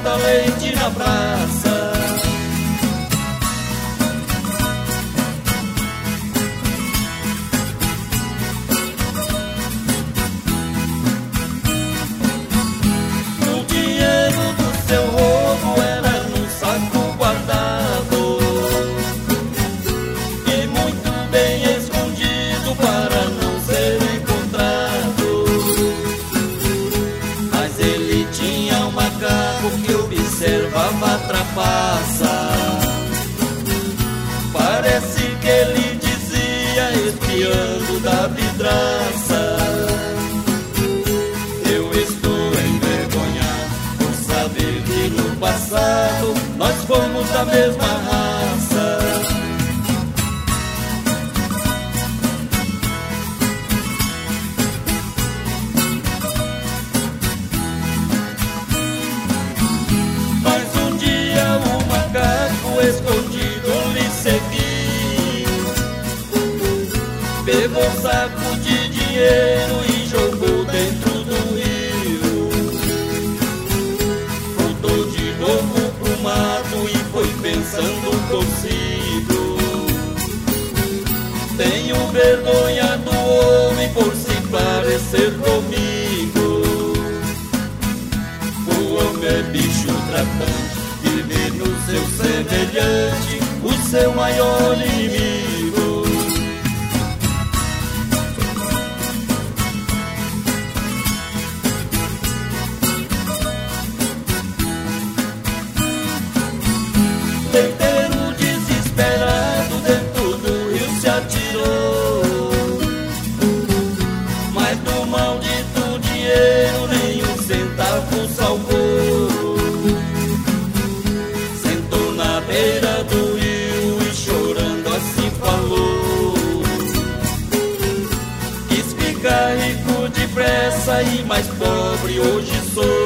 falta leite na praça. O dinheiro do seu roubo era num saco guardado e muito bem escondido para não ser encontrado. Mas ele tinha um macaco que observava a trapaça. Parece que ele dizia, espiando da vidraça: eu estou envergonhado por saber que no passado nós fomos da mesma raça. Mas um dia o macaco escondido lhe seguiu, pegou um saco de dinheiro e jogou dentro do rio. Voltou de novo pro mato e foi pensando consigo: tenho vergonha do homem por se parecer comigo. O homem é bicho tratante e vê no seu semelhante o seu maior inimigo. Leiteiro desesperado dentro do rio se atirou, mas do maldito dinheiro nem um centavo salvou. Sentou na beira do rio e chorando assim falou: quis ficar rico depressa e mais pobre hoje sou.